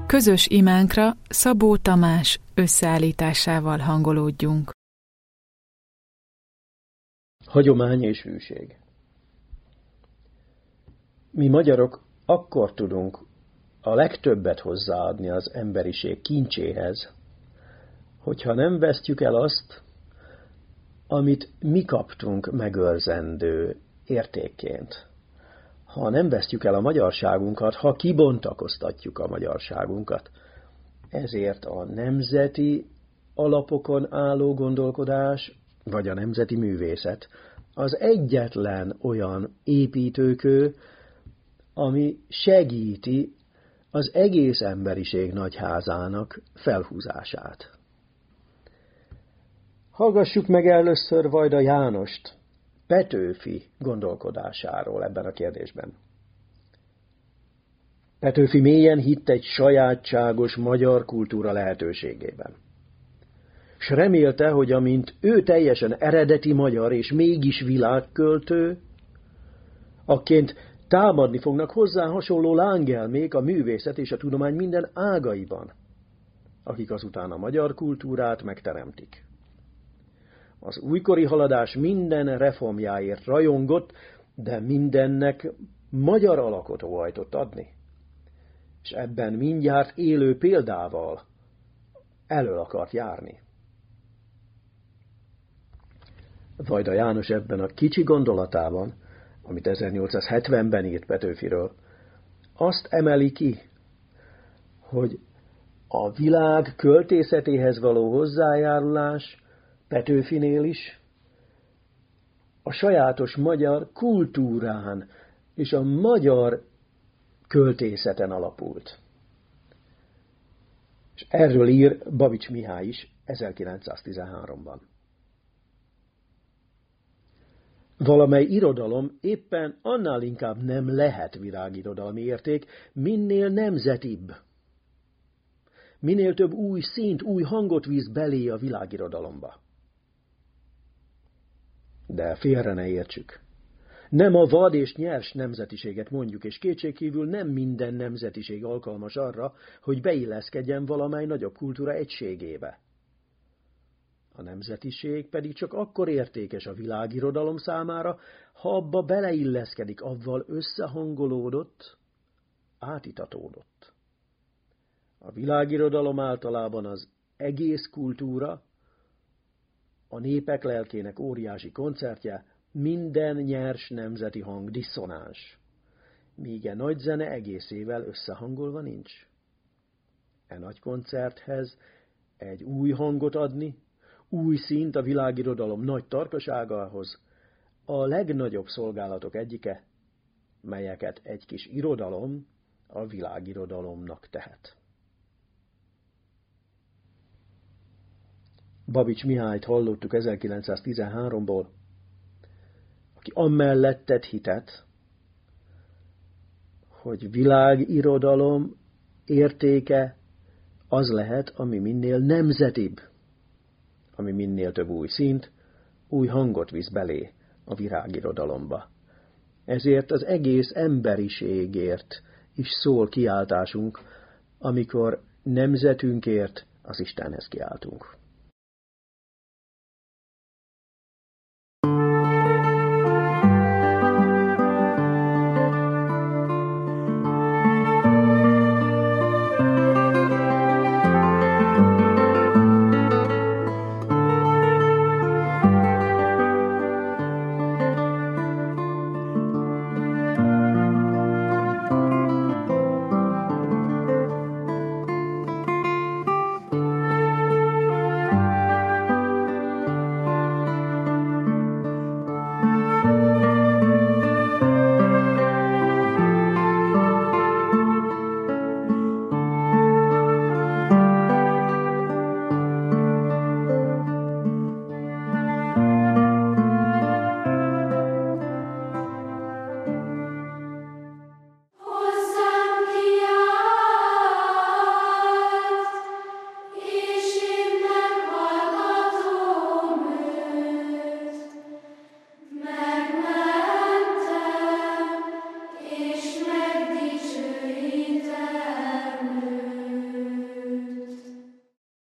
Közös imánkra Szabó Tamás összeállításával hangolódjunk. Hagyomány és hűség. Mi magyarok akkor tudunk a legtöbbet hozzáadni az emberiség kincséhez, hogyha nem vesztjük el azt, amit mi kaptunk megőrzendő értékként. Ha nem vesztjük el a magyarságunkat, ha kibontakoztatjuk a magyarságunkat. Ezért a nemzeti alapokon álló gondolkodás, vagy a nemzeti művészet az egyetlen olyan építőkő, ami segíti az egész emberiség nagyházának felhúzását. Hallgassuk meg először Vajda Jánost Petőfi gondolkodásáról ebben a kérdésben. Petőfi mélyen hitt egy sajátságos magyar kultúra lehetőségében. S remélte, hogy amint ő teljesen eredeti magyar és mégis világköltő, akként támadni fognak hozzá hasonló lángelmék a művészet és a tudomány minden ágaiban, akik azután a magyar kultúrát megteremtik. Az újkori haladás minden reformjáért rajongott, de mindennek magyar alakot óhajtott adni. És ebben mindjárt élő példával elől akart járni. Vajda János ebben a kicsi gondolatában, amit 1870-ben írt Petőfiről, azt emeli ki, hogy a világ költészetéhez való hozzájárulás Petőfinél is a sajátos magyar kultúrán és a magyar költészeten alapult. És erről ír Babics Mihály is 1913-ban. Valamely irodalom éppen annál inkább nem lehet világirodalmi érték, minél nemzetibb. Minél több új színt, új hangot víz belé a világirodalomba. De félre ne értsük. Nem a vad és nyers nemzetiséget mondjuk, és kétségkívül nem minden nemzetiség alkalmas arra, hogy beilleszkedjen valamely nagyobb kultúra egységébe. A nemzetiség pedig csak akkor értékes a világirodalom számára, ha abba beleilleszkedik, avval összehangolódott, átitatódott. A világirodalom általában az egész kultúra, a népek lelkének óriási koncertje, minden nyers nemzeti hang diszonáns, míg e nagy zene egészével összehangolva nincs. E nagy koncerthez egy új hangot adni, új színt a világirodalom nagy tarkaságához, a legnagyobb szolgálatok egyike, melyeket egy kis irodalom a világirodalomnak tehet. Babics Mihályt hallottuk 1913-ból, aki amellett tett hitet, hogy világirodalom értéke az lehet, ami minél nemzetibb, ami minél több új színt, új hangot visz belé a világirodalomba. Ezért az egész emberiségért is szól kiáltásunk, amikor nemzetünkért az Istenhez kiáltunk.